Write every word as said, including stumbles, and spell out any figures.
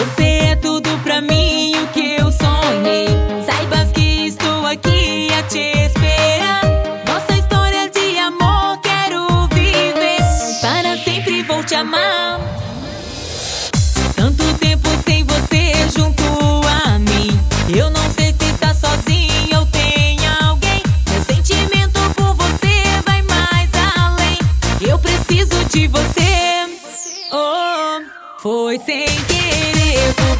Você é tudo pra mim, o que eu sonhei. Saibas que estou aqui a te esperar. Nossa história de amor quero viver. Para sempre vou te amar. Tanto tempo sem você junto a mim. Eu não sei se tá sozinho ou tem alguém. Meu sentimento por você vai mais além. Eu preciso de você. Oh, foi sem querer.